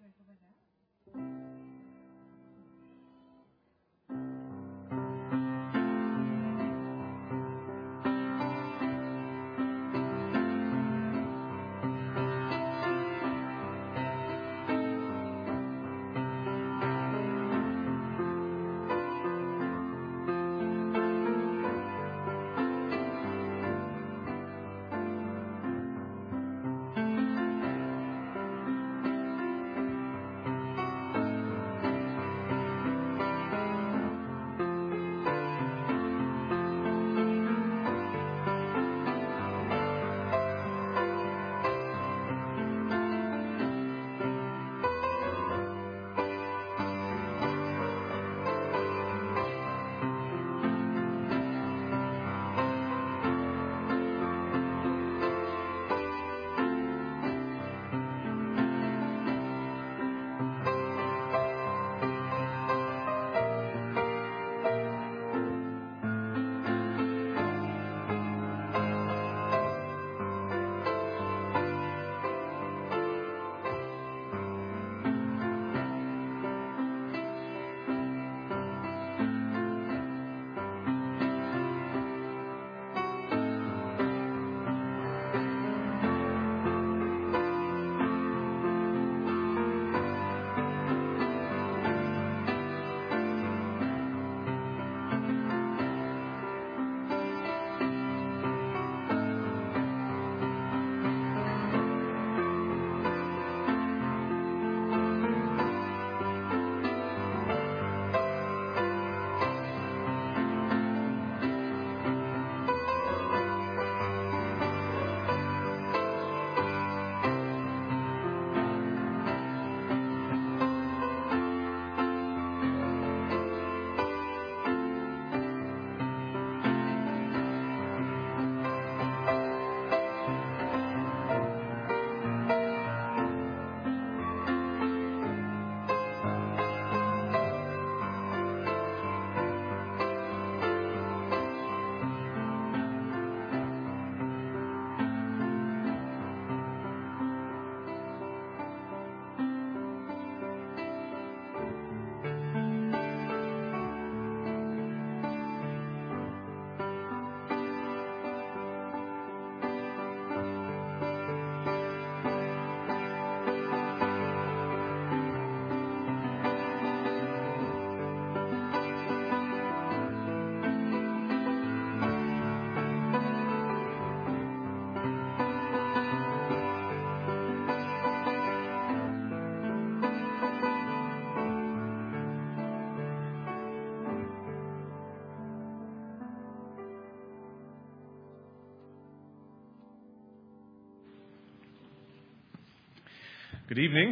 Good evening.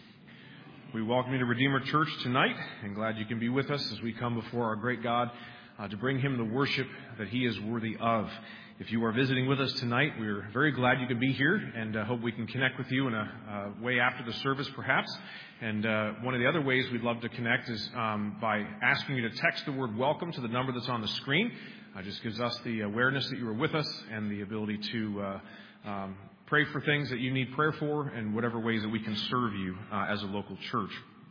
We welcome you to Redeemer Church tonight, and glad you can be with us as we come before our great God to bring Him the worship that He is worthy of. If you are visiting with us tonight, we're very glad you can be here, and hope we can connect with you in a way after the service, perhaps. And one of the other ways we'd love to connect is by asking you to text the word "welcome" to the number that's on the screen. Just gives us the awareness that you are with us and the ability to pray for things that you need prayer for, and whatever ways that we can serve you as a local church.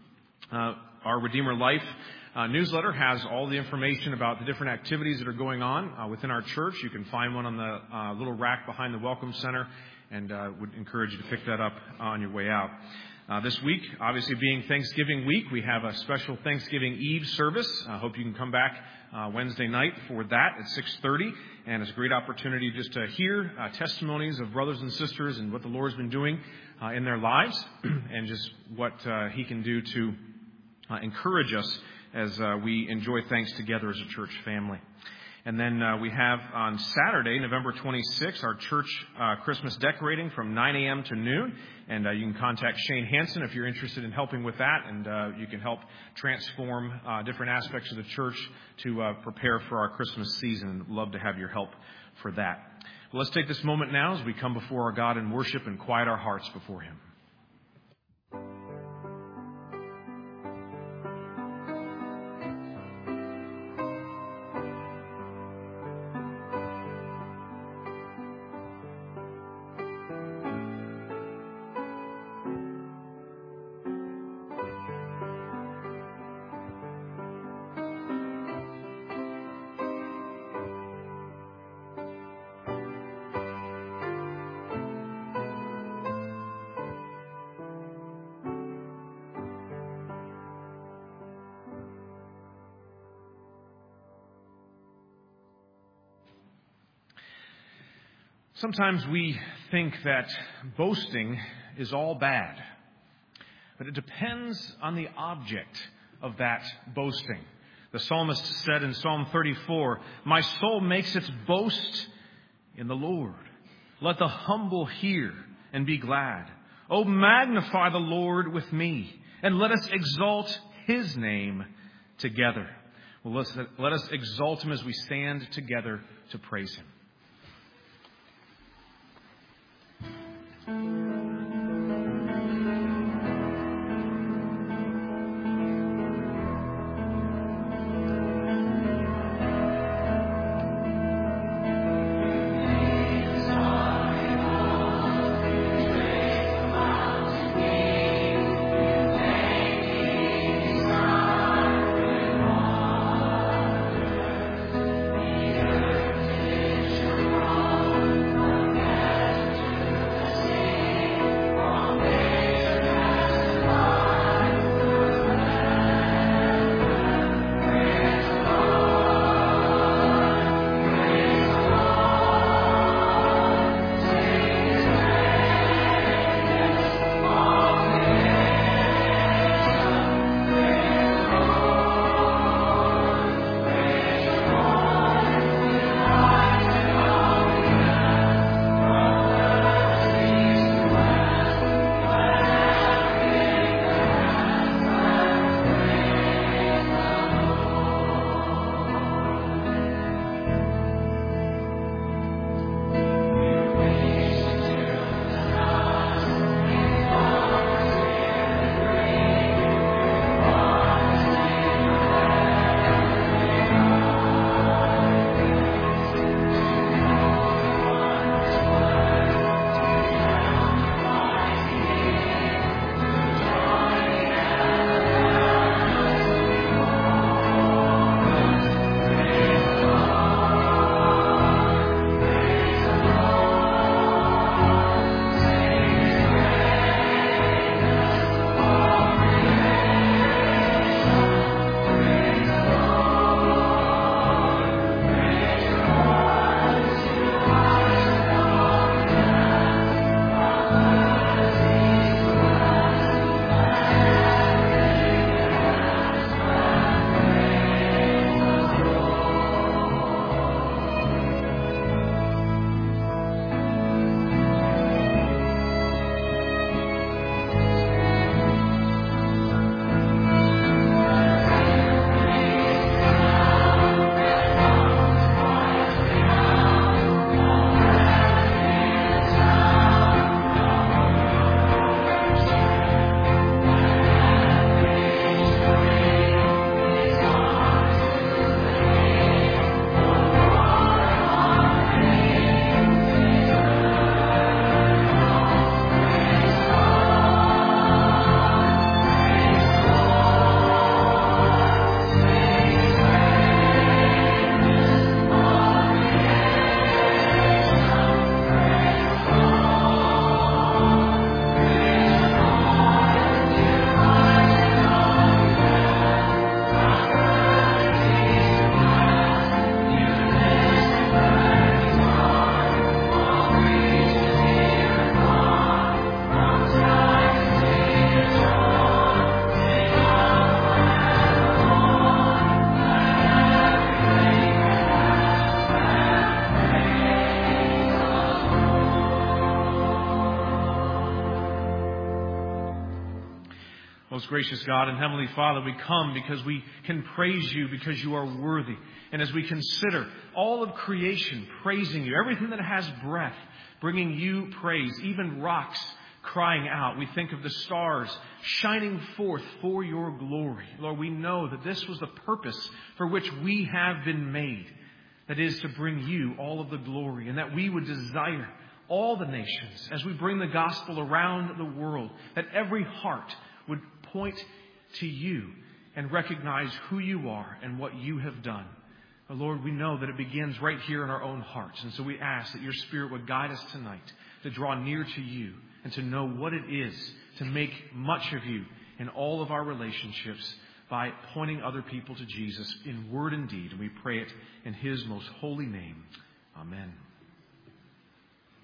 Our Redeemer Life newsletter has all the information about the different activities that are going on within our church. You can find one on the little rack behind the Welcome Center, and would encourage you to pick that up on your way out. This week, obviously being Thanksgiving week, we have a special Thanksgiving Eve service. I hope you can come back Wednesday night for that at 6:30. And it's a great opportunity just to hear testimonies of brothers and sisters and what the Lord's been doing in their lives, and just what He can do to encourage us as we enjoy thanks together as a church family. And then we have on Saturday, November 26th, our church Christmas decorating from 9 a.m. to noon. And you can contact Shane Hansen if you're interested in helping with that. And you can help transform different aspects of the church to prepare for our Christmas season. Love to have your help for that. Well, let's take this moment now as we come before our God in worship and quiet our hearts before Him. Sometimes we think that boasting is all bad, but it depends on the object of that boasting. The psalmist said in Psalm 34, "My soul makes its boast in the Lord. Let the humble hear and be glad. Oh, magnify the Lord with me, and let us exalt His name together." Well, let us exalt Him as we stand together to praise Him. Most gracious God and Heavenly Father, we come because we can praise you because you are worthy. And as we consider all of creation praising you, everything that has breath, bringing you praise, even rocks crying out, we think of the stars shining forth for your glory. Lord, we know that this was the purpose for which we have been made. That is to bring you all of the glory, and that we would desire all the nations as we bring the gospel around the world, that every heart would point to you and recognize who you are and what you have done. But Lord, we know that it begins right here in our own hearts. And so we ask that your Spirit would guide us tonight to draw near to you and to know what it is to make much of you in all of our relationships by pointing other people to Jesus in word and deed. And we pray it in his most holy name. Amen.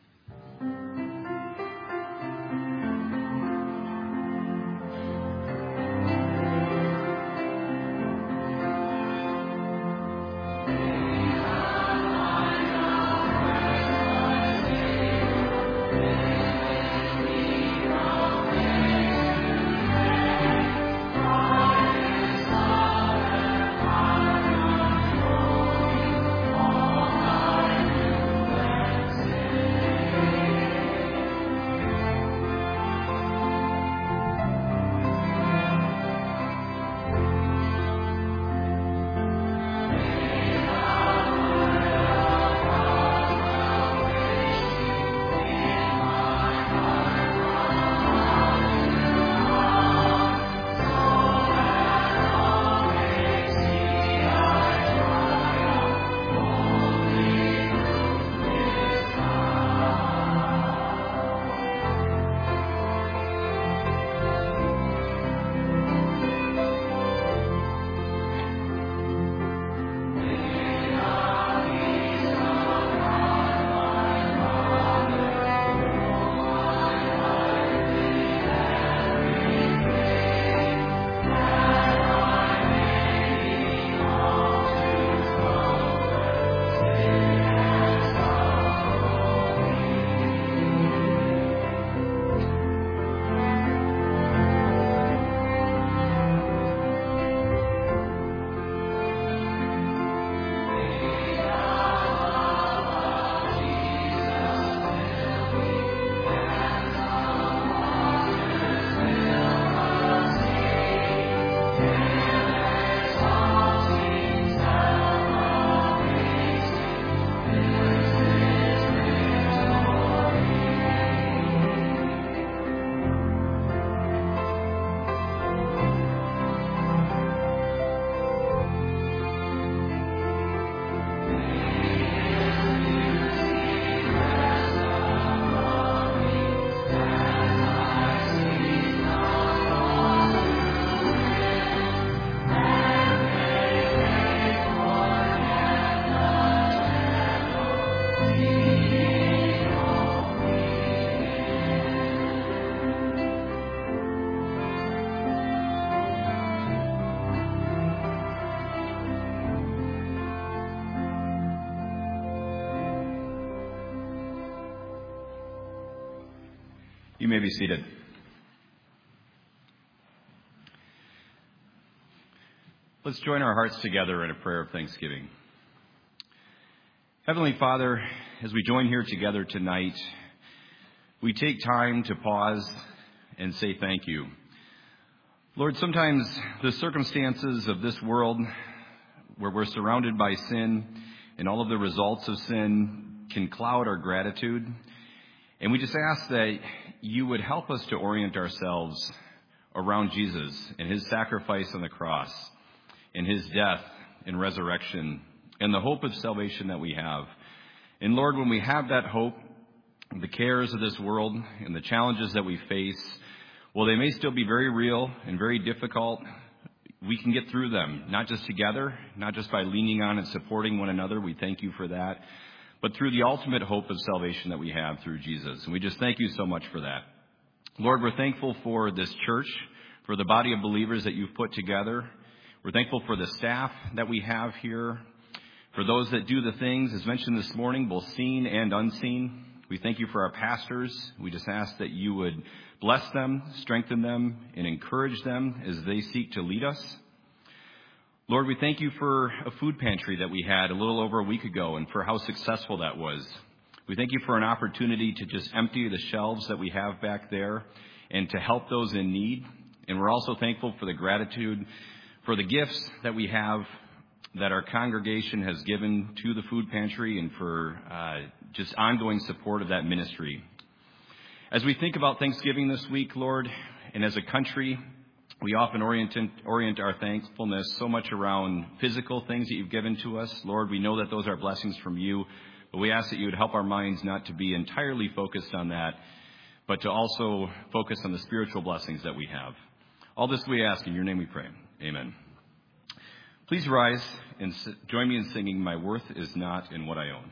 You may be seated. Let's join our hearts together in a prayer of thanksgiving. Heavenly Father, as we join here together tonight, we take time to pause and say thank you. Lord, sometimes the circumstances of this world where we're surrounded by sin and all of the results of sin can cloud our gratitude. And we just ask that you would help us to orient ourselves around Jesus and his sacrifice on the cross and his death and resurrection and the hope of salvation that we have. And Lord, when we have that hope, the cares of this world and the challenges that we face, well, they may still be very real and very difficult. We can get through them, not just together, not just by leaning on and supporting one another. We thank you for that. But through the ultimate hope of salvation that we have through Jesus. And we just thank you so much for that. Lord, we're thankful for this church, for the body of believers that you've put together. We're thankful for the staff that we have here, for those that do the things, as mentioned this morning, both seen and unseen. We thank you for our pastors. We just ask that you would bless them, strengthen them, and encourage them as they seek to lead us. Lord, we thank you for a food pantry that we had a little over a week ago and for how successful that was. We thank you for an opportunity to just empty the shelves that we have back there and to help those in need. And we're also thankful for the gratitude for the gifts that we have that our congregation has given to the food pantry and for just ongoing support of that ministry. As we think about Thanksgiving this week, Lord, and as a country, we often orient our thankfulness so much around physical things that you've given to us. Lord, we know that those are blessings from you, but we ask that you would help our minds not to be entirely focused on that, but to also focus on the spiritual blessings that we have. All this we ask in your name we pray. Amen. Please rise and join me in singing, "My Worth Is Not in What I Own."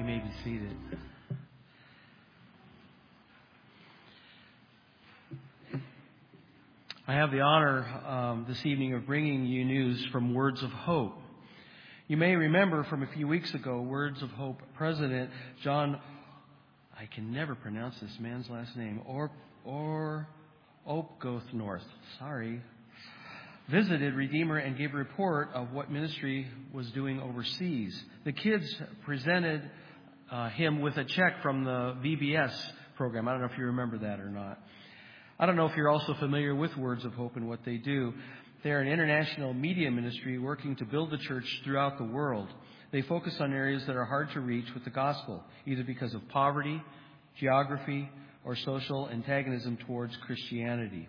may be seated. I have the honor this evening of bringing you news from Words of Hope. You may remember from a few weeks ago, Words of Hope President John, I can never pronounce this man's last name, Opgothnorth, visited Redeemer and gave a report of what ministry was doing overseas. The kids presented him with a check from the VBS program. I don't know if you remember that or not. I don't know if you're also familiar with Words of Hope and what they do. They're an international media ministry working to build the church throughout the world. They focus on areas that are hard to reach with the gospel, either because of poverty, geography, or social antagonism towards Christianity.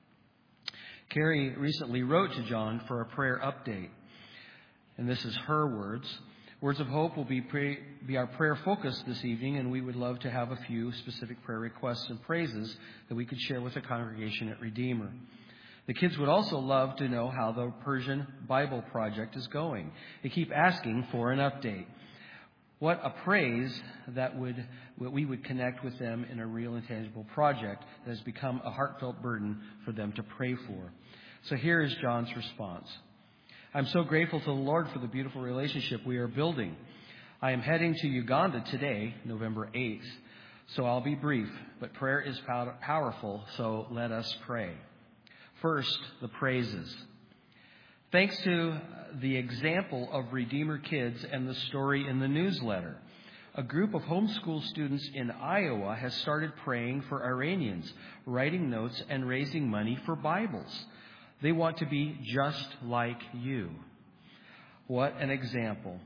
Carrie recently wrote to John for a prayer update, and this is her words. Words of Hope will be our prayer focus this evening, and we would love to have a few specific prayer requests and praises that we could share with the congregation at Redeemer. The kids would also love to know how the Persian Bible Project is going. They keep asking for an update. What a praise that we would connect with them in a real and tangible project that has become a heartfelt burden for them to pray for. So here is John's response. I'm so grateful to the Lord for the beautiful relationship we are building. I am heading to Uganda today, November 8th, so I'll be brief, but prayer is powerful, so let us pray. First, the praises. Thanks to the example of Redeemer Kids and the story in the newsletter, a group of homeschool students in Iowa has started praying for Iranians, writing notes and raising money for Bibles. They want to be just like you. What an example.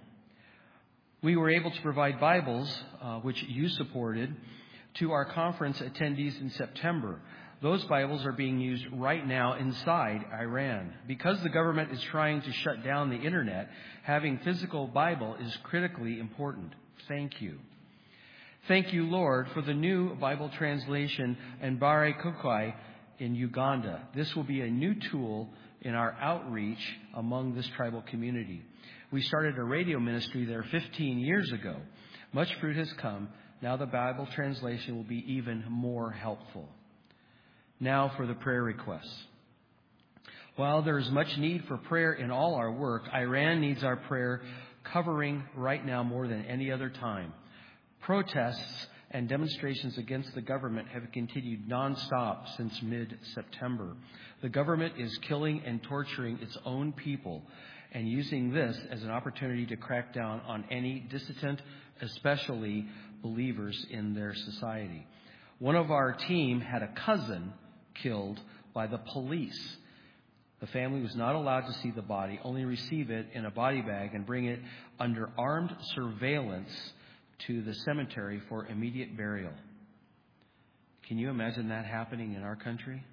We were able to provide Bibles, which you supported, to our conference attendees in September. Those Bibles are being used right now inside Iran. Because the government is trying to shut down the internet, having physical Bible is critically important. Thank you. Thank you, Lord, for the new Bible translation and Bare Kukai in Uganda. This will be a new tool in our outreach among this tribal community. We started a radio ministry there 15 years ago. Much fruit has come. Now the Bible translation will be even more helpful. Now for the prayer requests. While there is much need for prayer in all our work, Iran needs our prayer covering right now more than any other time. Protests and demonstrations against the government have continued nonstop since mid-September. The government is killing and torturing its own people and using this as an opportunity to crack down on any dissident, especially believers in their society. One of our team had a cousin killed by the police. The family was not allowed to see the body, only receive it in a body bag and bring it under armed surveillance to the cemetery for immediate burial. Can you imagine that happening in our country?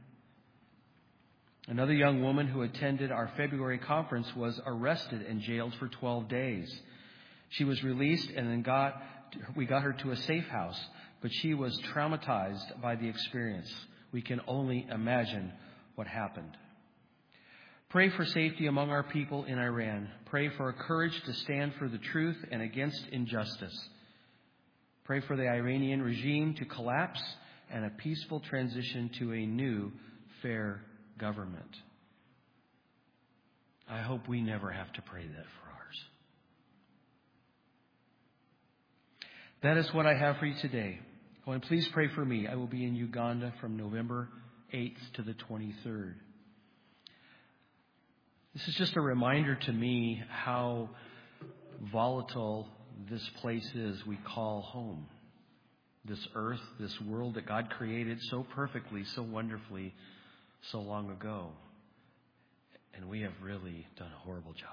Another young woman who attended our February conference was arrested and jailed for 12 days. She was released and then we got her to a safe house, but she was traumatized by the experience. We can only imagine what happened. Pray for safety among our people in Iran. Pray for courage to stand for the truth and against injustice. Pray for the Iranian regime to collapse and a peaceful transition to a new, fair government. I hope we never have to pray that for ours. That is what I have for you today. Oh, and please pray for me. I will be in Uganda from November 8th to the 23rd. This is just a reminder to me how volatile this place is we call home. This earth, this world that God created so perfectly, so wonderfully, so long ago. And we have really done a horrible job.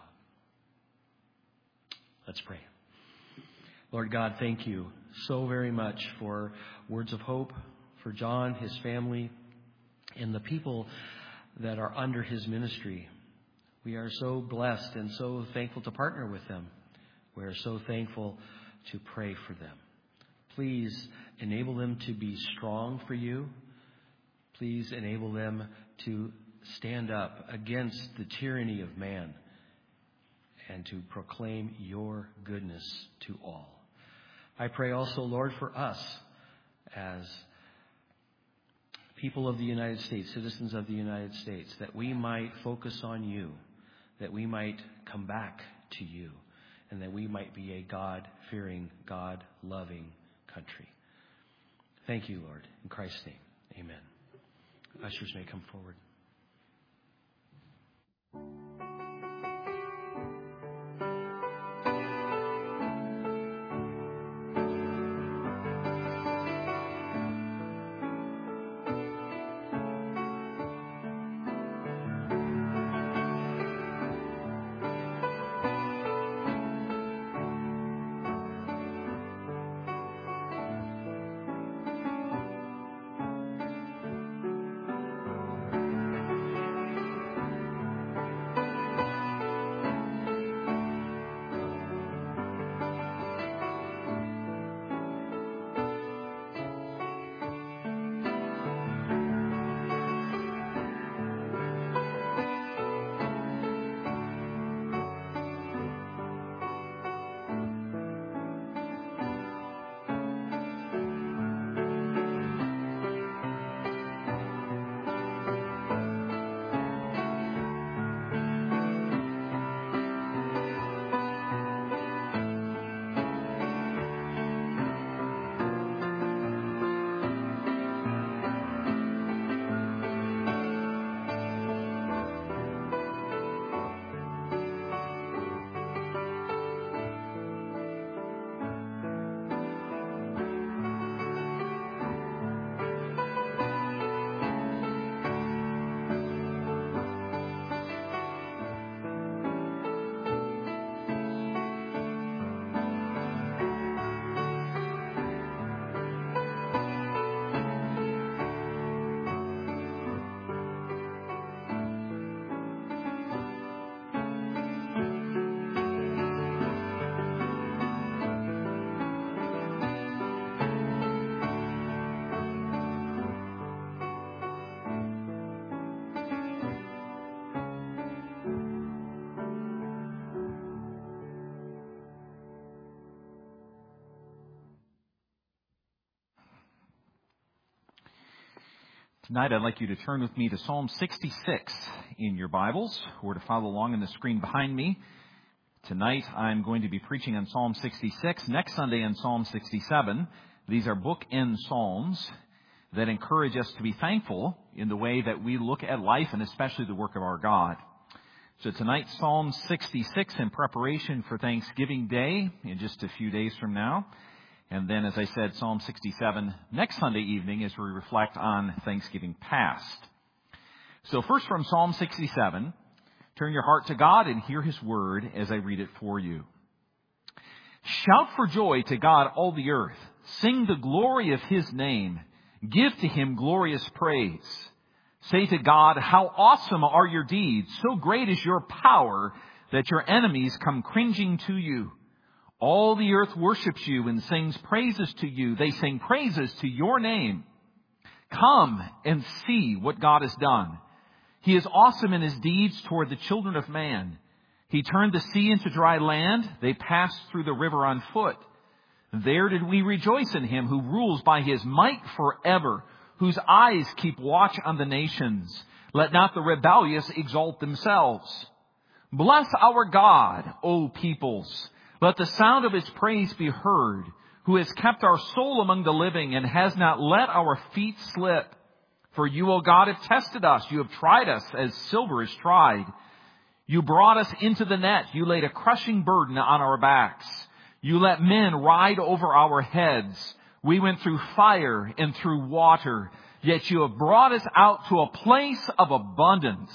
Let's pray. Lord God, thank you so very much for Words of Hope, for John, his family, and the people that are under his ministry. We are so blessed and so thankful to partner with them. We are so thankful to pray for them. Please enable them to be strong for you. Please enable them to stand up against the tyranny of man and to proclaim your goodness to all. I pray also, Lord, for us as people of the United States, citizens of the United States, that we might focus on you, that we might come back to you, and that we might be a God-fearing, God-loving country. Thank you, Lord. In Christ's name, amen. Ushers may come forward. Tonight, I'd like you to turn with me to Psalm 66 in your Bibles, or to follow along on the screen behind me. Tonight, I'm going to be preaching on Psalm 66. Next Sunday on Psalm 67. These are bookend psalms that encourage us to be thankful in the way that we look at life and especially the work of our God. So tonight, Psalm 66 in preparation for Thanksgiving Day in just a few days from now. And then, as I said, Psalm 67 next Sunday evening as we reflect on Thanksgiving past. So first from Psalm 67, turn your heart to God and hear His word as I read it for you. Shout for joy to God, all the earth. Sing the glory of His name. Give to Him glorious praise. Say to God, how awesome are your deeds. So great is your power that your enemies come cringing to you. All the earth worships you and sings praises to you. They sing praises to your name. Come and see what God has done. He is awesome in His deeds toward the children of man. He turned the sea into dry land. They passed through the river on foot. There did we rejoice in Him who rules by His might forever, whose eyes keep watch on the nations. Let not the rebellious exalt themselves. Bless our God, O peoples. Let the sound of His praise be heard, who has kept our soul among the living and has not let our feet slip. For you, O God, have tested us. You have tried us as silver is tried. You brought us into the net. You laid a crushing burden on our backs. You let men ride over our heads. We went through fire and through water, yet you have brought us out to a place of abundance.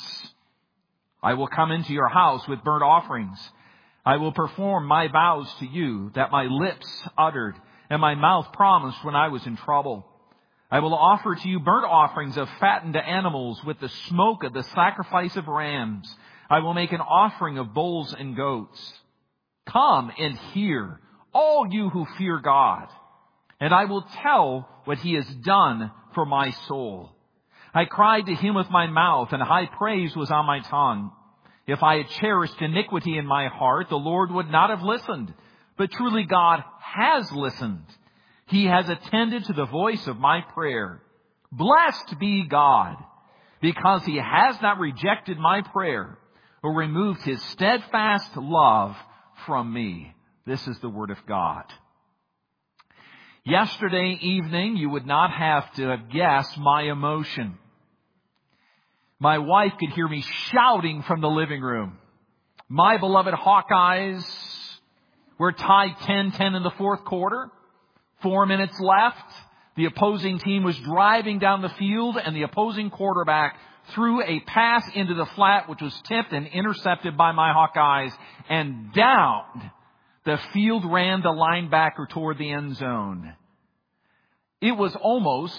I will come into your house with burnt offerings. I will perform my vows to you that my lips uttered and my mouth promised when I was in trouble. I will offer to you burnt offerings of fattened animals with the smoke of the sacrifice of rams. I will make an offering of bulls and goats. Come and hear, all you who fear God, and I will tell what He has done for my soul. I cried to Him with my mouth, and high praise was on my tongue. If I had cherished iniquity in my heart, the Lord would not have listened. but truly God has listened. He has attended to the voice of my prayer. Blessed be God, because He has not rejected my prayer or removed His steadfast love from me. This is the word of God. Yesterday evening, you would not have to have guessed my emotion. My wife could hear me shouting from the living room. My beloved Hawkeyes were tied 10-10 in the fourth quarter. 4 minutes left. The opposing team was driving down the field, and the opposing quarterback threw a pass into the flat, which was tipped and intercepted by my Hawkeyes, and down the field ran the linebacker toward the end zone. It was almost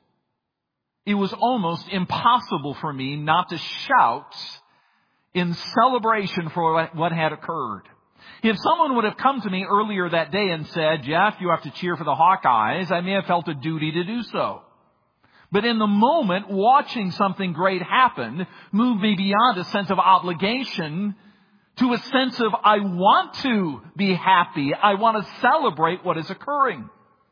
impossible for me not to shout in celebration for what had occurred. If someone would have come to me earlier that day and said, Jeff, you have to cheer for the Hawkeyes, I may have felt a duty to do so. But in the moment, watching something great happen moved me beyond a sense of obligation to a sense of I want to be happy. I want to celebrate what is occurring.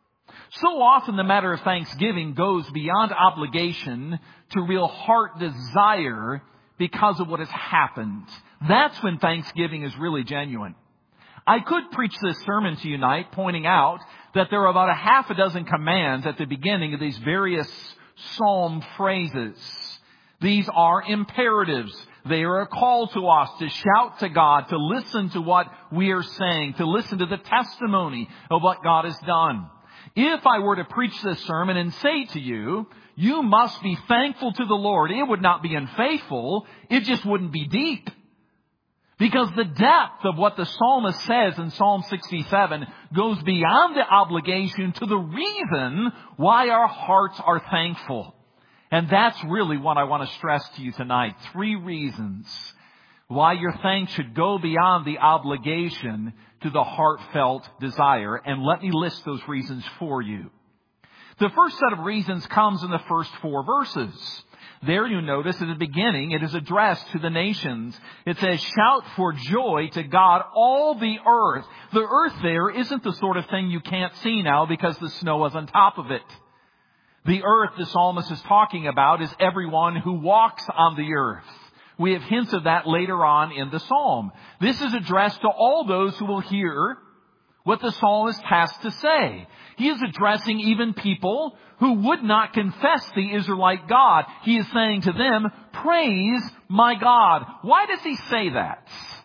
So often the matter of thanksgiving goes beyond obligation to real heart desire because of what has happened. That's when thanksgiving is really genuine. I could preach this sermon to you tonight pointing out that there are about a half a dozen commands at the beginning of these various psalm phrases. These are imperatives. They are a call to us to shout to God, to listen to what we are saying, to listen to the testimony of what God has done. If I were to preach this sermon and say to you, you must be thankful to the Lord, it would not be unfaithful, it just wouldn't be deep. Because the depth of what the psalmist says in Psalm 67 goes beyond the obligation to the reason why our hearts are thankful. And that's really what I want to stress to you tonight. 3 reasons why your thanks should go beyond the obligation to the heartfelt desire. And let me list those reasons for you. The first set of reasons comes in the first 4 verses. There you notice at the beginning it is addressed to the nations. It says, shout for joy to God, all the earth. The earth there isn't the sort of thing you can't see now because the snow is on top of it. The earth the psalmist is talking about is everyone who walks on the earth. We have hints of that later on in the psalm. This is addressed to all those who will hear what the psalmist has to say. He is addressing even people who would not confess the Israelite God. He is saying to them, praise my God. Why does he say that?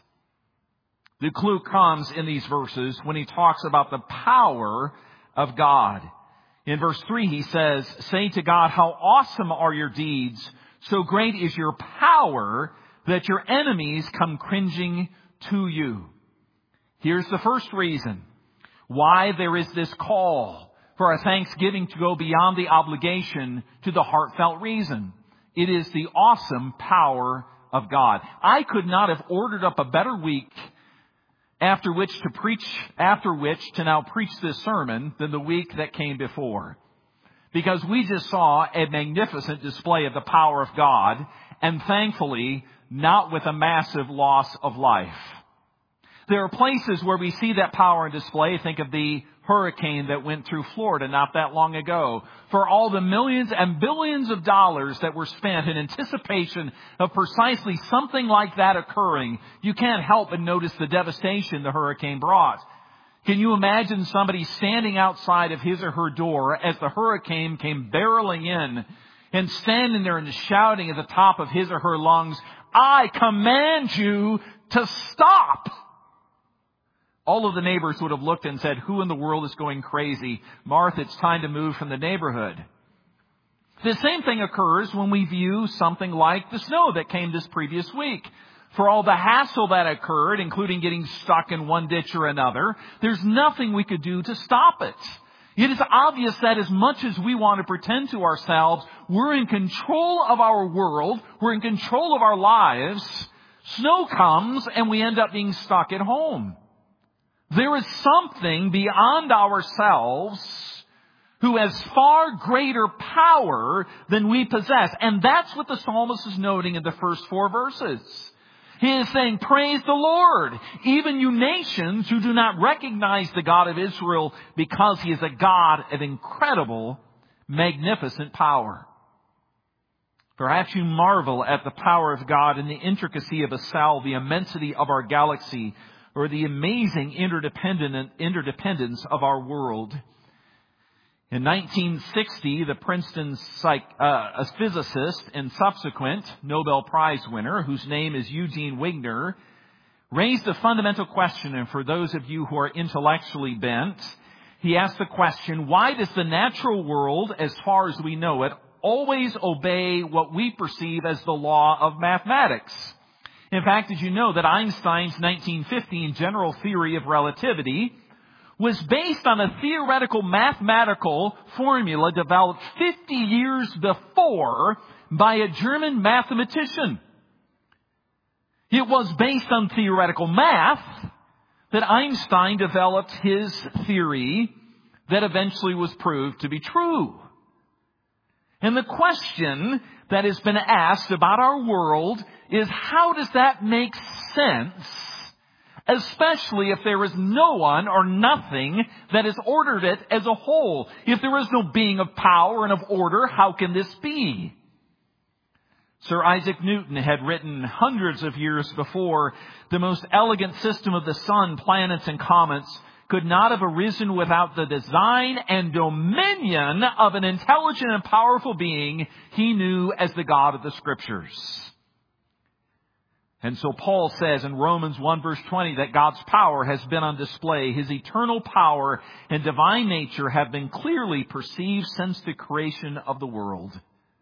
The clue comes in these verses when he talks about the power of God. In verse 3 he says, say to God, how awesome are your deeds. So great is your power that your enemies come cringing to you. Here's the first reason why there is this call for our thanksgiving to go beyond the obligation to the heartfelt reason. It is the awesome power of God. I could not have ordered up a better week after which to now preach this sermon than the week that came before. Because we just saw a magnificent display of the power of God, and thankfully, not with a massive loss of life. There are places where we see that power on display. Think of the hurricane that went through Florida not that long ago. For all the millions and billions of dollars that were spent in anticipation of precisely something like that occurring, you can't help but notice the devastation the hurricane brought. Can you imagine somebody standing outside of his or her door as the hurricane came barreling in and standing there and shouting at the top of his or her lungs, I command you to stop? All of the neighbors would have looked and said, who in the world is going crazy? Martha, it's time to move from the neighborhood. The same thing occurs when we view something like the snow that came this previous week. For all the hassle that occurred, including getting stuck in one ditch or another, there's nothing we could do to stop it. It is obvious that as much as we want to pretend to ourselves we're in control of our world, we're in control of our lives, snow comes and we end up being stuck at home. There is something beyond ourselves who has far greater power than we possess. And that's what the psalmist is noting in the first 4 verses. He is saying, praise the Lord, even you nations who do not recognize the God of Israel, because He is a God of incredible, magnificent power. Perhaps you marvel at the power of God in the intricacy of a cell, the immensity of our galaxy, or the amazing interdependence of our world. In 1960, the Princeton physicist and subsequent Nobel Prize winner, whose name is Eugene Wigner, raised a fundamental question. And for those of you who are intellectually bent, he asked the question, why does the natural world, as far as we know it, always obey what we perceive as the law of mathematics? In fact, did you know that Einstein's 1915 general theory of relativity was based on a theoretical mathematical formula developed 50 years before by a German mathematician? It was based on theoretical math that Einstein developed his theory that eventually was proved to be true. And the question that has been asked about our world is, how does that make sense, especially if there is no one or nothing that has ordered it as a whole? If there is no being of power and of order, how can this be? Sir Isaac Newton had written hundreds of years before, the most elegant system of the sun, planets, and comets could not have arisen without the design and dominion of an intelligent and powerful being he knew as the God of the Scriptures. And so Paul says in Romans 1 verse 20 that God's power has been on display. His eternal power and divine nature have been clearly perceived since the creation of the world.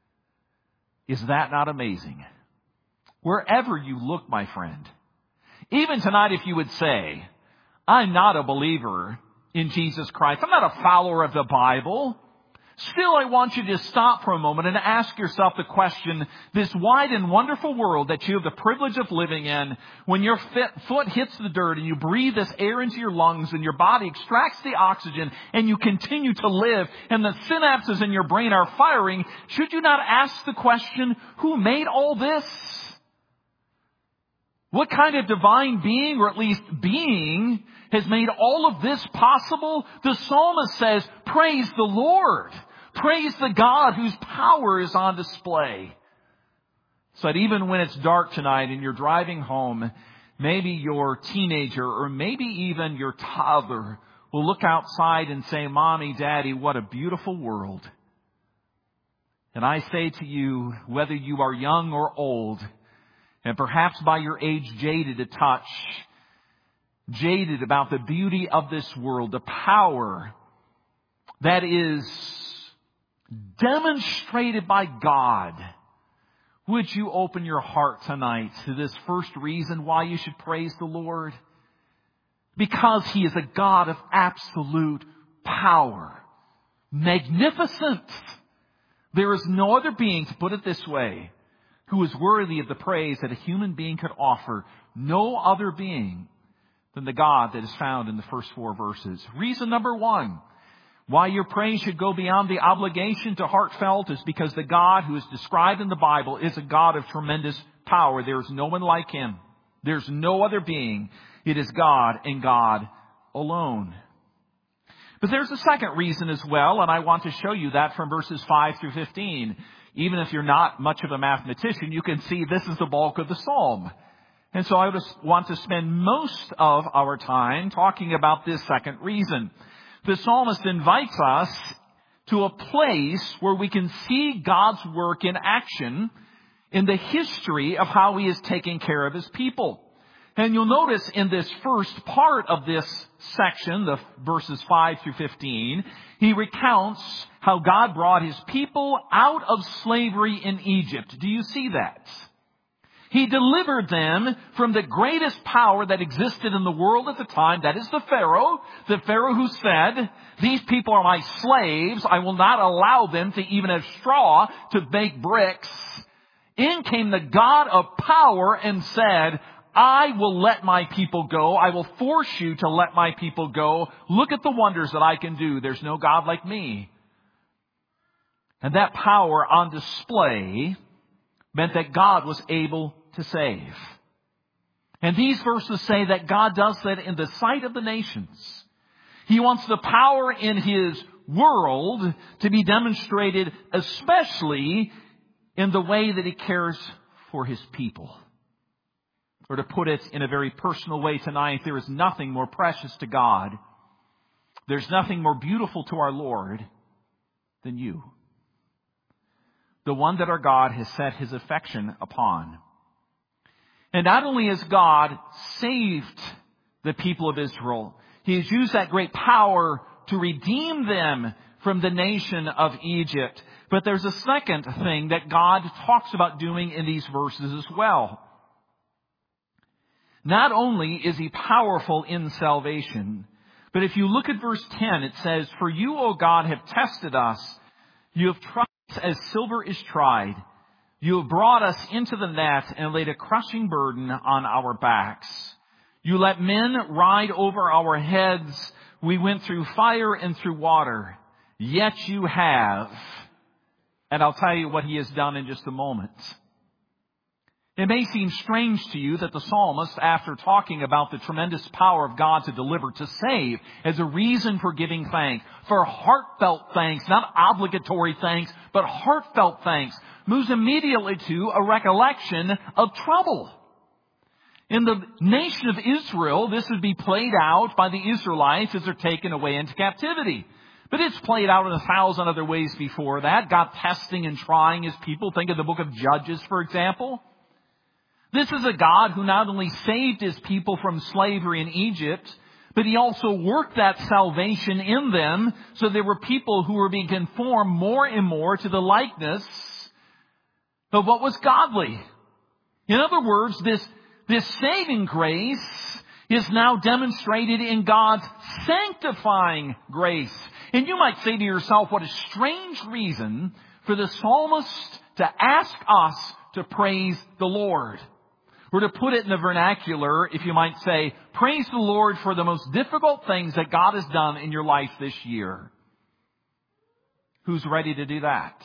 Is that not amazing? Wherever you look, my friend, even tonight, if you would say, I'm not a believer in Jesus Christ, I'm not a follower of the Bible, still I want you to stop for a moment and ask yourself the question, this wide and wonderful world that you have the privilege of living in, when your foot hits the dirt and you breathe this air into your lungs and your body extracts the oxygen and you continue to live and the synapses in your brain are firing, should you not ask the question, who made all this? What kind of divine being, or at least being, has made all of this possible? The psalmist says, praise the Lord. Praise the God whose power is on display. So that even when it's dark tonight and you're driving home, maybe your teenager or maybe even your toddler will look outside and say, Mommy, Daddy, what a beautiful world. And I say to you, whether you are young or old, and perhaps by your age jaded a touch, jaded about the beauty of this world, the power that is demonstrated by God, would you open your heart tonight to this first reason why you should praise the Lord? Because He is a God of absolute power. Magnificent. There is no other being, to put it this way, who is worthy of the praise that a human being could offer. No other being than the God that is found in the first 4 verses. Reason number 1, why your praise should go beyond the obligation to heartfelt, is because the God who is described in the Bible is a God of tremendous power. There is no one like Him. There's no other being. It is God and God alone. But there's a second reason as well, and I want to show you that from verses 5 through 15. Even if you're not much of a mathematician, you can see this is the bulk of the psalm. And so I just want to spend most of our time talking about this second reason. The psalmist invites us to a place where we can see God's work in action in the history of how He is taking care of His people. And you'll notice in this first part of this section, the verses 5 through 15, he recounts how God brought His people out of slavery in Egypt. Do you see that? He delivered them from the greatest power that existed in the world at the time. That is the Pharaoh who said, these people are my slaves. I will not allow them to even have straw to bake bricks. In came the God of power and said, I will let my people go. I will force you to let my people go. Look at the wonders that I can do. There's no God like me. And that power on display meant that God was able to save. And these verses say that God does that in the sight of the nations. He wants the power in His world to be demonstrated especially in the way that He cares for His people. Or to put it in a very personal way tonight, there is nothing more precious to God. There's nothing more beautiful to our Lord than you. The one that our God has set His affection upon. And not only has God saved the people of Israel, He has used that great power to redeem them from the nation of Egypt. But there's a second thing that God talks about doing in these verses as well. Not only is He powerful in salvation, but if you look at verse 10, it says, "For you, O God, have tested us. You have tried us as silver is tried. You have brought us into the net and laid a crushing burden on our backs. You let men ride over our heads. We went through fire and through water. Yet you have." And I'll tell you what He has done in just a moment. It may seem strange to you that the psalmist, after talking about the tremendous power of God to deliver, to save, as a reason for giving thanks, for heartfelt thanks, not obligatory thanks, but heartfelt thanks, moves immediately to a recollection of trouble. In the nation of Israel, this would be played out by the Israelites as they're taken away into captivity. But it's played out in 1,000 other ways before that. God testing and trying His people. Think of the book of Judges, for example. This is a God who not only saved His people from slavery in Egypt, but He also worked that salvation in them, so there were people who were being conformed more and more to the likeness of what was godly. In other words, this saving grace is now demonstrated in God's sanctifying grace. And you might say to yourself, what a strange reason for the psalmist to ask us to praise the Lord. Or to put it in the vernacular, if you might say, praise the Lord for the most difficult things that God has done in your life this year. Who's ready to do that?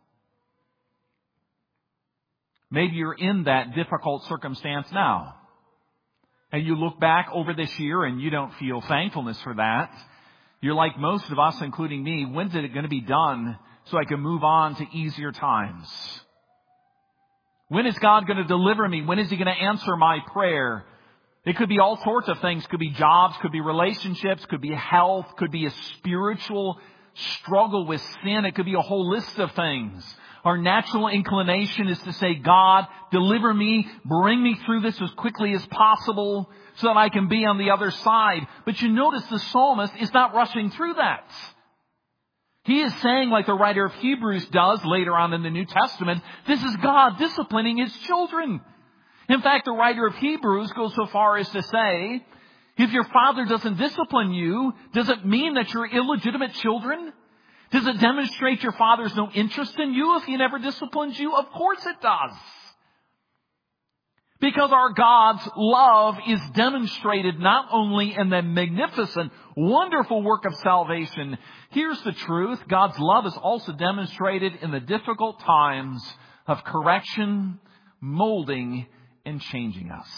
Maybe you're in that difficult circumstance now. And you look back over this year and you don't feel thankfulness for that. You're like most of us, including me, when's it going to be done so I can move on to easier times? When is God going to deliver me? When is He going to answer my prayer? It could be all sorts of things. Could be jobs, could be relationships, could be health, could be a spiritual struggle with sin. It could be a whole list of things. Our natural inclination is to say, God, deliver me, bring me through this as quickly as possible so that I can be on the other side. But you notice the psalmist is not rushing through that. He is saying, like the writer of Hebrews does later on in the New Testament, this is God disciplining His children. In fact, the writer of Hebrews goes so far as to say, if your father doesn't discipline you, does it mean that you're illegitimate children? Does it demonstrate your father's no interest in you if He never disciplines you? Of course it does. Because our God's love is demonstrated not only in the magnificent, wonderful work of salvation. Here's the truth. God's love is also demonstrated in the difficult times of correction, molding, and changing us.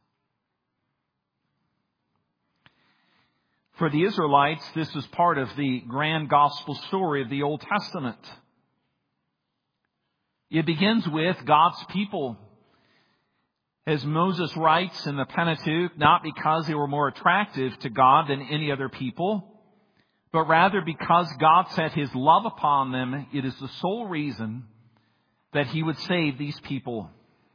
For the Israelites, this was part of the grand gospel story of the Old Testament. It begins with God's people. As Moses writes in the Pentateuch, not because they were more attractive to God than any other people, but rather because God set His love upon them, it is the sole reason that He would save these people.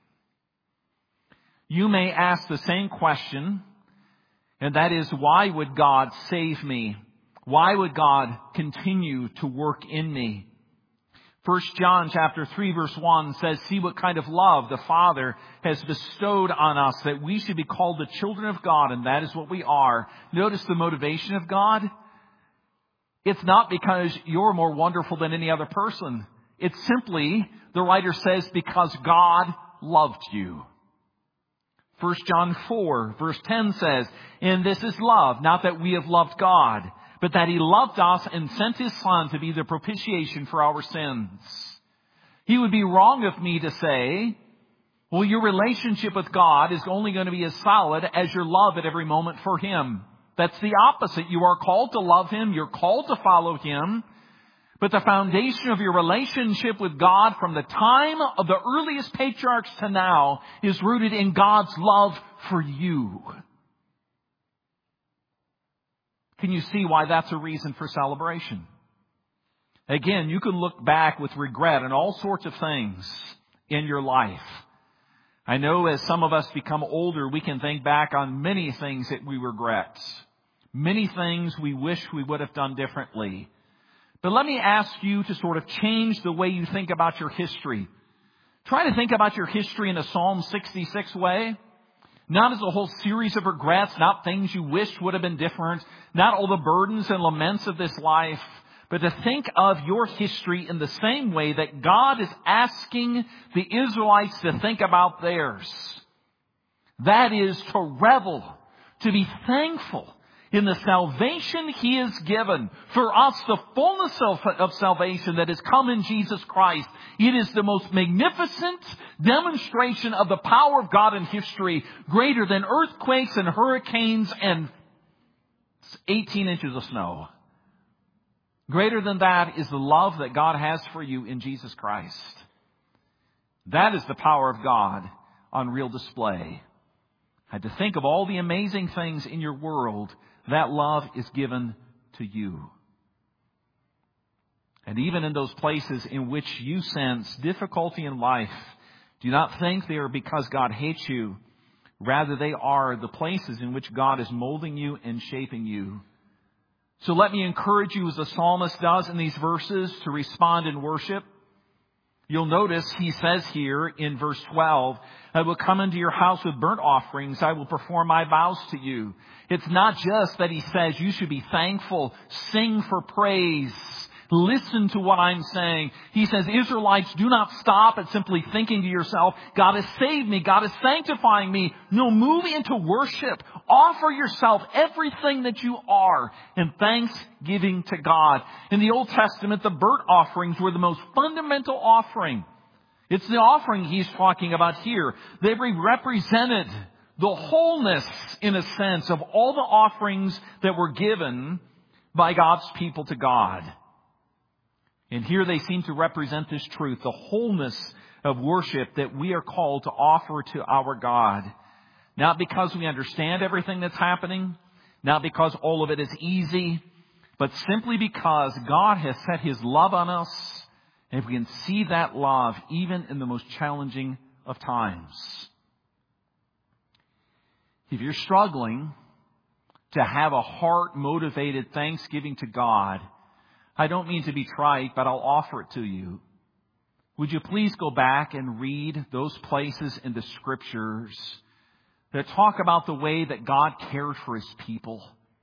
You may ask the same question, and that is, why would God save me? Why would God continue to work in me? 1 John chapter 3 verse 1 says, see what kind of love the Father has bestowed on us, that we should be called the children of God, and that is what we are. Notice the motivation of God. It's not because you're more wonderful than any other person. It's simply, the writer says, because God loved you. 1 John 4 verse 10 says, and this is love, not that we have loved God, but that He loved us and sent His Son to be the propitiation for our sins. He would be wrong of me to say Well, your relationship with God is only going to be as solid as your love at every moment for Him. That's the opposite. You are called to love Him. You're called to follow Him. But the foundation of your relationship with God from the time of the earliest patriarchs to now is rooted in God's love for you. Can you see why that's a reason for celebration? Again, you can look back with regret on all sorts of things in your life. I know as some of us become older, we can think back on many things that we regret. Many things we wish we would have done differently. But let me ask you to sort of change the way you think about your history. Try to think about your history in a Psalm 66 way. Not as a whole series of regrets, not things you wish would have been different, not all the burdens and laments of this life, but to think of your history in the same way that God is asking the Israelites to think about theirs. That is to revel, to be thankful in the salvation He has given. For us, the fullness of salvation that has come in Jesus Christ. It is the most magnificent demonstration of the power of God in history, greater than earthquakes and hurricanes and 18 inches of snow. Greater than that is the love that God has for you in Jesus Christ. That is the power of God on real display. And to think of all the amazing things in your world, that love is given to you. And even in those places in which you sense difficulty in life, do not think they are because God hates you. Rather, they are the places in which God is molding you and shaping you. So let me encourage you, as the psalmist does in these verses, to respond in worship. You'll notice he says here in verse 12, I will come into your house with burnt offerings. I will perform my vows to you. It's not just that he says you should be thankful, sing for praise, listen to what I'm saying. He says, Israelites, do not stop at simply thinking to yourself, God has saved me, God is sanctifying me. No, move into worship. Offer yourself everything that you are in thanksgiving to God. In the Old Testament, the burnt offerings were the most fundamental offering. It's the offering he's talking about here. They represented the wholeness, in a sense, of all the offerings that were given by God's people to God. And here they seem to represent this truth, the wholeness of worship that we are called to offer to our God. Not because we understand everything that's happening, not because all of it is easy, but simply because God has set His love on us, and if we can see that love even in the most challenging of times. If you're struggling to have a heart-motivated thanksgiving to God, I don't mean to be trite, but I'll offer it to you. Would you please go back and read those places in the Scriptures that talk about the way that God cared for His people?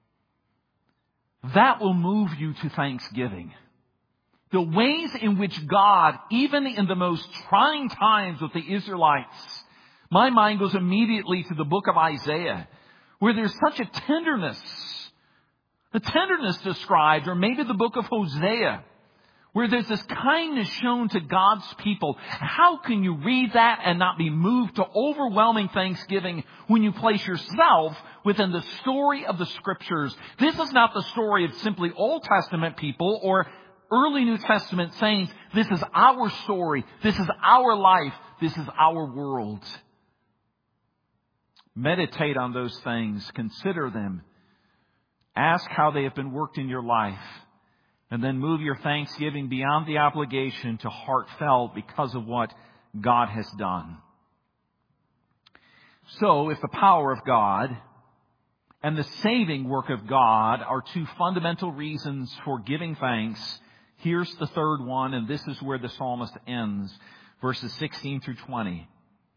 That will move you to thanksgiving. The ways in which God, even in the most trying times with the Israelites, my mind goes immediately to the book of Isaiah, where there's such a tenderness described, or maybe the book of Hosea, where there's this kindness shown to God's people. How can you read that and not be moved to overwhelming thanksgiving when you place yourself within the story of the Scriptures? This is not the story of simply Old Testament people or early New Testament saints. This is our story. This is our life. This is our world. Meditate on those things. Consider them. Ask how they have been worked in your life. And then move your thanksgiving beyond the obligation to heartfelt because of what God has done. So, if the power of God and the saving work of God are two fundamental reasons for giving thanks, here's the third one, and this is where the psalmist ends, verses 16 through 20.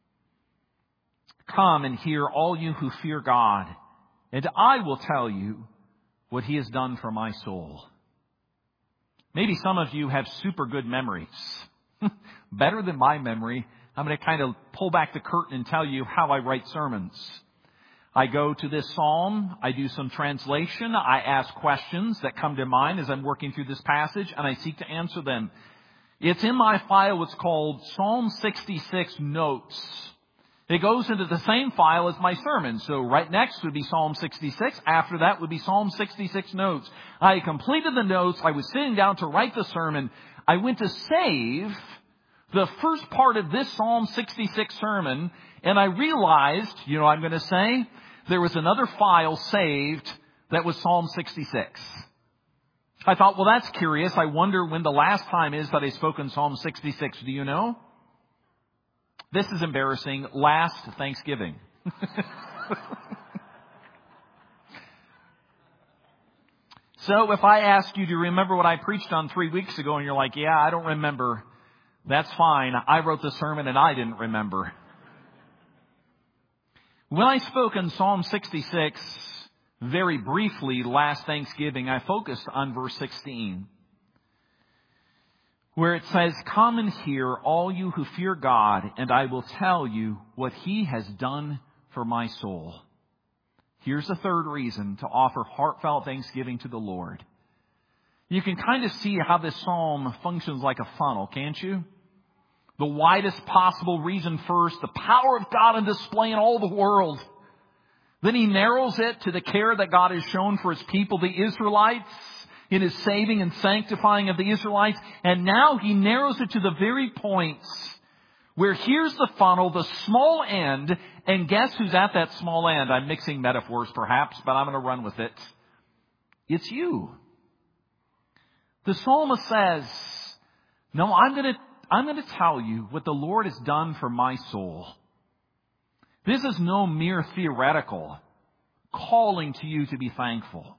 Come and hear, all you who fear God, and I will tell you what He has done for my soul. Maybe some of you have super good memories. Better than my memory. I'm going to kind of pull back the curtain and tell you how I write sermons. I go to this psalm, I do some translation, I ask questions that come to mind as I'm working through this passage, and I seek to answer them. It's in my file. It's called Psalm 66 Notes. It goes into the same file as my sermon. So right next would be Psalm 66. After that would be Psalm 66 notes. I completed the notes. I was sitting down to write the sermon. I went to save the first part of this Psalm 66 sermon, and I realized, I'm going to say, there was another file saved that was Psalm 66. I thought, well, that's curious. I wonder when the last time is that I spoke in Psalm 66. Do you know? This is embarrassing. Last Thanksgiving. So if I ask you to remember what I preached on 3 weeks ago and you're like, yeah, I don't remember, that's fine. I wrote the sermon and I didn't remember. When I spoke in Psalm 66 very briefly last Thanksgiving, I focused on verse 16. Where it says, "Come and hear, all you who fear God, and I will tell you what He has done for my soul." Here's the third reason to offer heartfelt thanksgiving to the Lord. You can kind of see how this psalm functions like a funnel, can't you? The widest possible reason first, the power of God on display in all the world. Then He narrows it to the care that God has shown for His people, the Israelites, in His saving and sanctifying of the Israelites. And now He narrows it to the very points where here's the funnel, the small end. And guess who's at that small end? I'm mixing metaphors perhaps, but I'm going to run with it. It's you. The psalmist says, no, I'm going to tell you what the Lord has done for my soul. This is no mere theoretical calling to you to be thankful.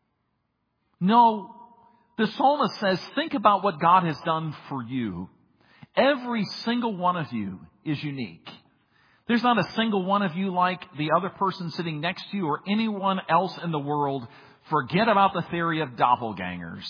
No, the psalmist says, think about what God has done for you. Every single one of you is unique. There's not a single one of you like the other person sitting next to you or anyone else in the world. Forget about the theory of doppelgangers.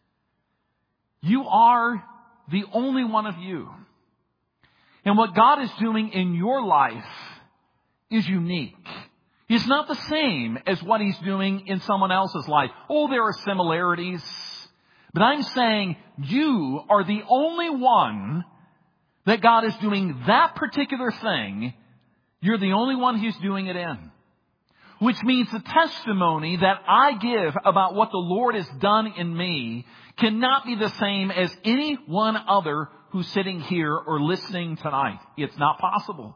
You are the only one of you. And what God is doing in your life is unique. It's not the same as what He's doing in someone else's life. Oh, there are similarities. But I'm saying you are the only one that God is doing that particular thing. You're the only one He's doing it in. Which means the testimony that I give about what the Lord has done in me cannot be the same as any one other who's sitting here or listening tonight. It's not possible.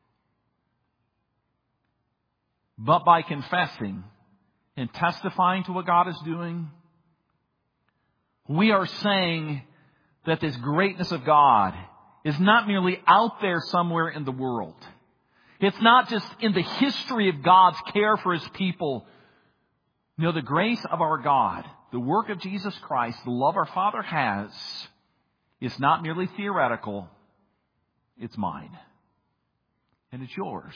But by confessing and testifying to what God is doing, we are saying that this greatness of God is not merely out there somewhere in the world. It's not just in the history of God's care for His people. No, the grace of our God, the work of Jesus Christ, the love our Father has, is not merely theoretical. It's mine. And it's yours.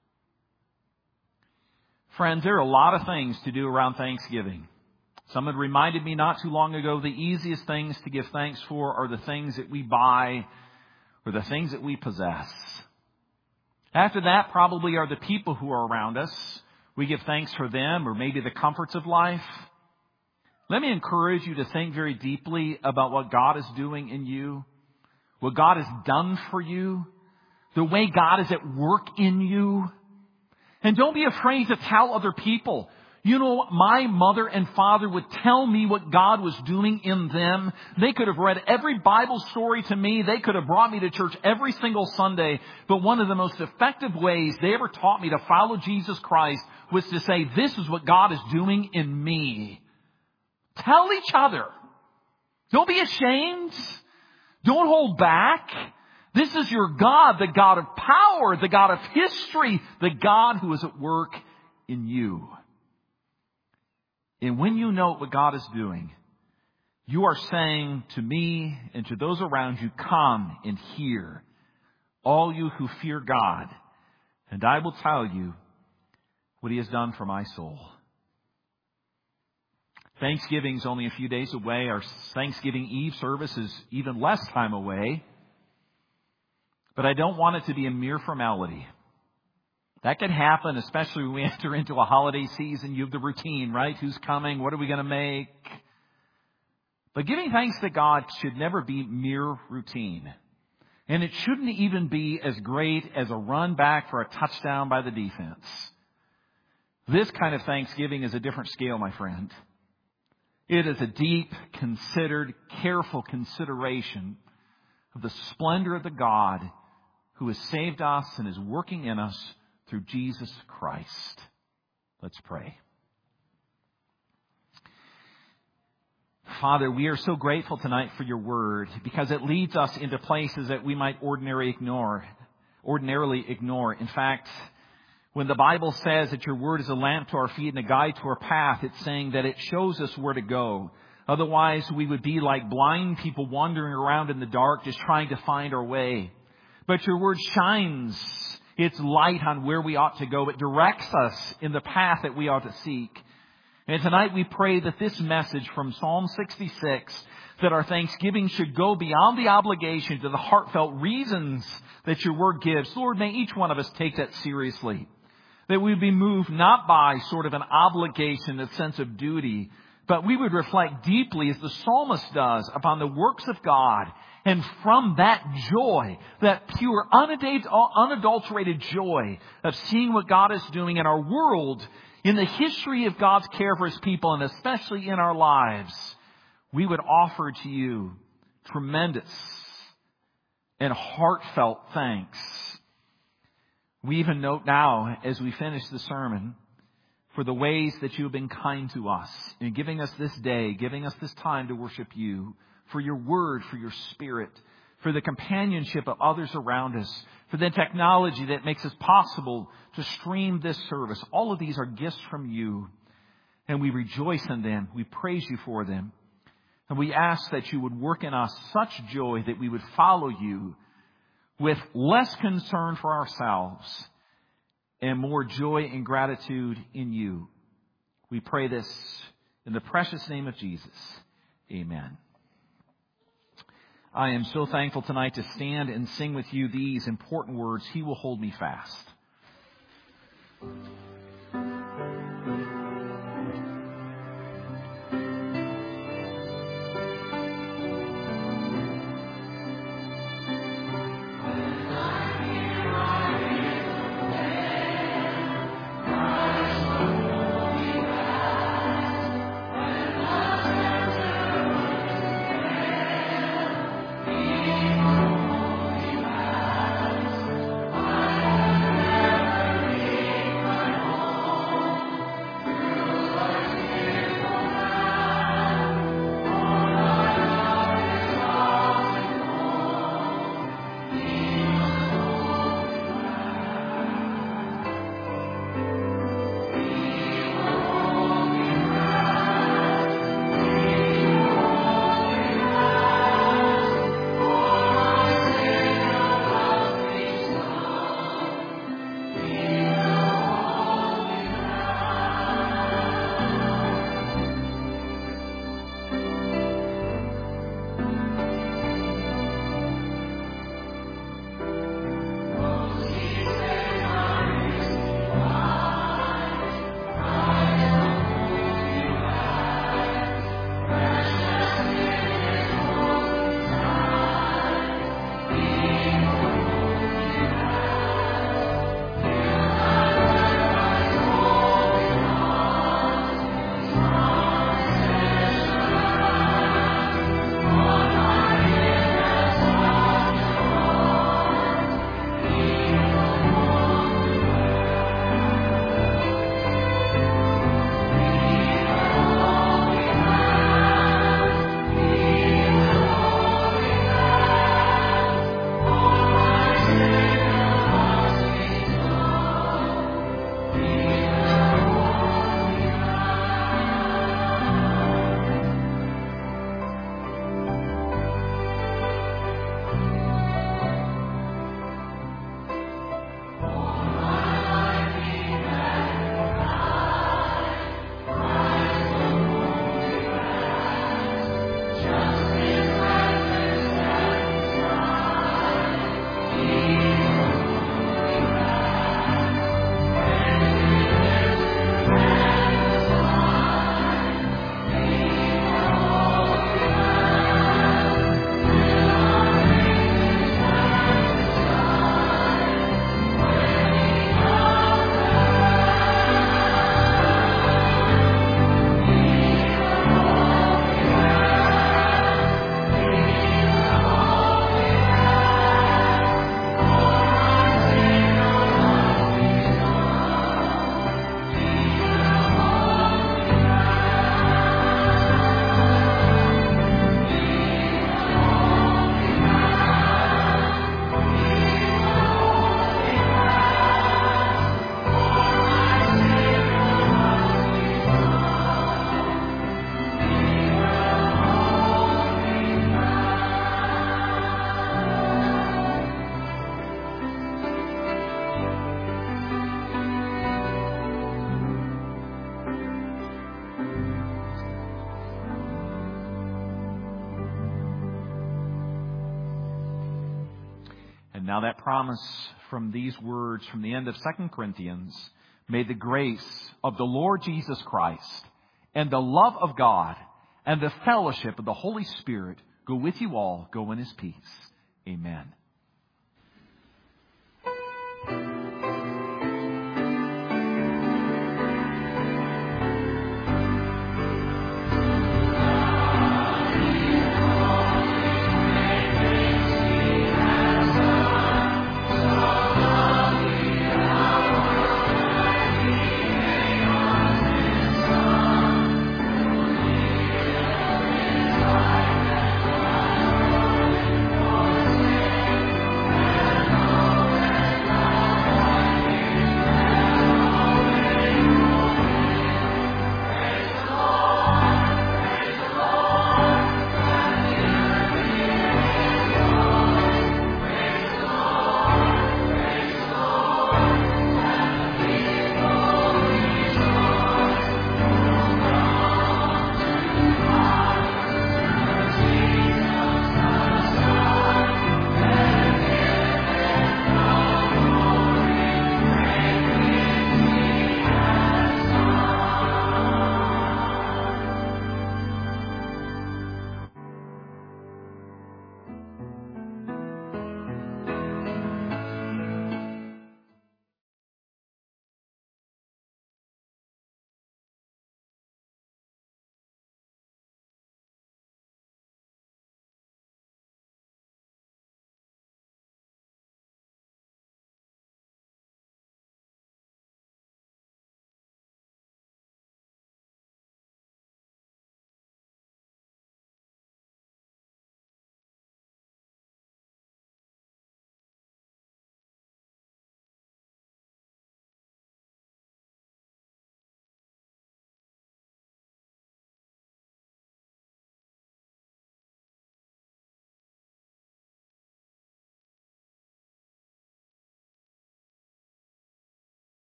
Friends, there are a lot of things to do around Thanksgiving. Someone reminded me not too long ago, the easiest things to give thanks for are the things that we buy or the things that we possess. After that, probably are the people who are around us. We give thanks for them or maybe the comforts of life. Let me encourage you to think very deeply about what God is doing in you, what God has done for you, the way God is at work in you. And don't be afraid to tell other people. You know, my mother and father would tell me what God was doing in them. They could have read every Bible story to me. They could have brought me to church every single Sunday. But one of the most effective ways they ever taught me to follow Jesus Christ was to say, this is what God is doing in me. Tell each other. Don't be ashamed. Don't hold back. This is your God, the God of power, the God of history, the God who is at work in you. And when you know what God is doing, you are saying to me and to those around you, come and hear, all you who fear God, and I will tell you what He has done for my soul. Thanksgiving's only a few days away. Our Thanksgiving Eve service is even less time away. But I don't want it to be a mere formality. That can happen, especially when we enter into a holiday season. You have the routine, right? Who's coming? What are we going to make? But giving thanks to God should never be mere routine. And it shouldn't even be as great as a run back for a touchdown by the defense. This kind of thanksgiving is a different scale, my friend. It is a deep, considered, careful consideration of the splendor of the God who has saved us and is working in us through Jesus Christ. Let's pray. Father, we are so grateful tonight for your word because it leads us into places that we might ordinarily ignore. In fact, when the Bible says that your word is a lamp to our feet and a guide to our path, it's saying that it shows us where to go. Otherwise, we would be like blind people wandering around in the dark just trying to find our way. But your word shines its light on where we ought to go. It directs us in the path that we ought to seek. And tonight we pray that this message from Psalm 66, that our thanksgiving should go beyond the obligation to the heartfelt reasons that your word gives. Lord, may each one of us take that seriously. That we would be moved not by sort of an obligation, a sense of duty, but we would reflect deeply, as the psalmist does, upon the works of God. And from that joy, that pure, unadulterated joy of seeing what God is doing in our world, in the history of God's care for His people, and especially in our lives, we would offer to you tremendous and heartfelt thanks. We even note now, as we finish the sermon, for the ways that you have been kind to us in giving us this day, giving us this time to worship you, for your word, for your spirit, for the companionship of others around us, for the technology that makes it possible to stream this service. All of these are gifts from you, and we rejoice in them. We praise you for them. And we ask that you would work in us such joy that we would follow you with less concern for ourselves and more joy and gratitude in you. We pray this in the precious name of Jesus. Amen. I am so thankful tonight to stand and sing with you these important words, He will hold me fast. now that promise from these words from the end of 2 Corinthians, may the grace of the Lord Jesus Christ and the love of God and the fellowship of the Holy Spirit go with you all. Go in His peace. Amen.